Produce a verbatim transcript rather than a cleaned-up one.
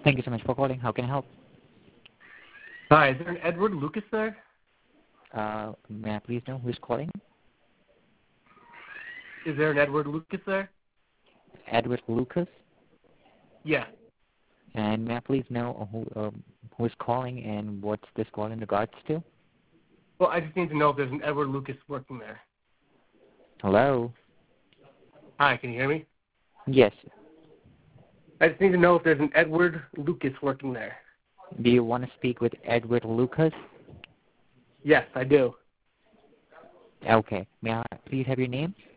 Thank you so much for calling. How can I help? Hi, is there an Edward Lucas there? Uh, may I please know who is calling? Is there an Edward Lucas there? Edward Lucas. Yeah. And may I please know who um, who is calling and what's this call in regards to? Well, I just need to know if there's an Edward Lucas working there. Hello? Hi, can you hear me? Yes. I just need to know if there's an Edward Lucas working there. Do you want to speak with Edward Lucas? Yes, I do. Okay. May I please have your name?